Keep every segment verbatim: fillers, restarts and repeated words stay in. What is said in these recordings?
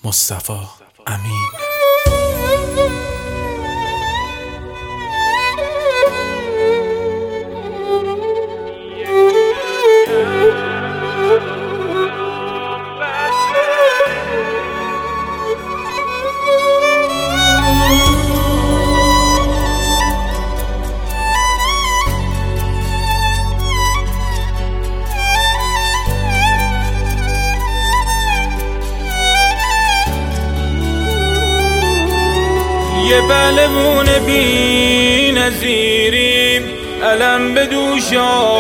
مصطفی امین. یه پهلوون بی نظیریم، علم به دوش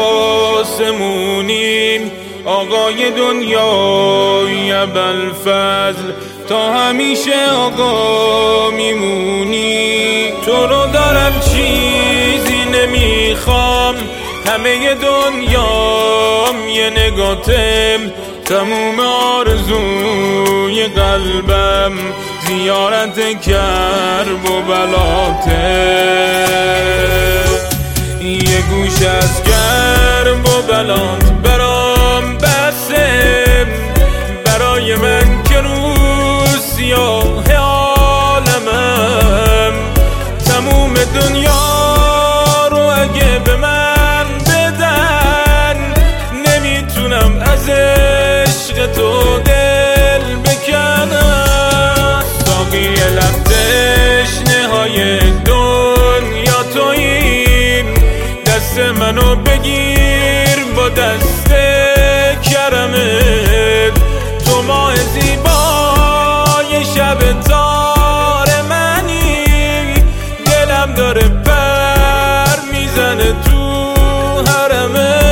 آسمونیم، آقای دنیای ابوالفضل تا همیشه آقا میمونی. تو رو دارم چیزی نمیخوام، همه دنیام یه نگاتم، تموم آرزوی قلبم زیارت کرب و بلاته. یه گوش از کرب و بلات برام بسه، برای من که رو سیاه عالمم، تموم دنیا رو اگه به من بدن، نمیتونم از عشق تو دل بکنم. ساقی لب تشنه های دنیا تویی، دست منو بگیر با دست کرمت، تو ماه زیبای شب تار منی، دلم داره پر میزنه تو حرمت.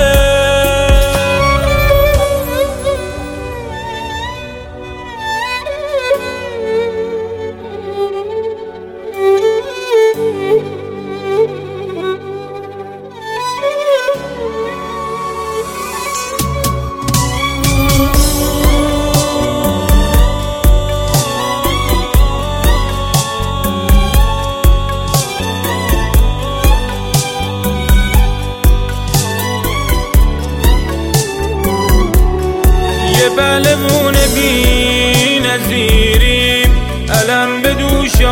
یه پهلوون بی نظیریم، علم به دوش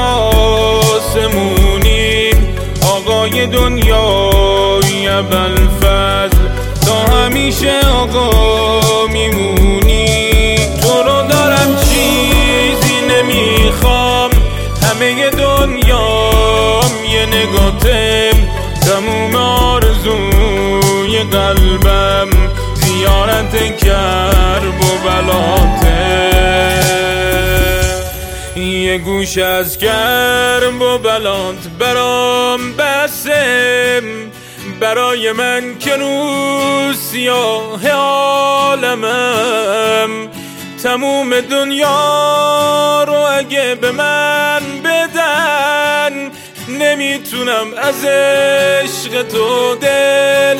آسمونیم، آقای دنیای ابوالفضل تا همیشه آقا میمونی. تو رو دارم چیزی نمیخوام، همه دنیام یه نگاتم، تموم آرزوی قلبم زیارت کرب و بلاته. یه گوش از کرب و بلات برام بسه، برای من که رو سیاه عالمم، تموم دنیا رو اگه به من بدن، نمیتونم از عشق تو دل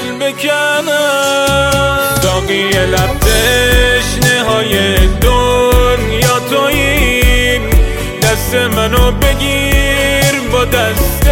بکنم. ساقی لب تشنه های دنیا تویی، دست منو بگیر با دست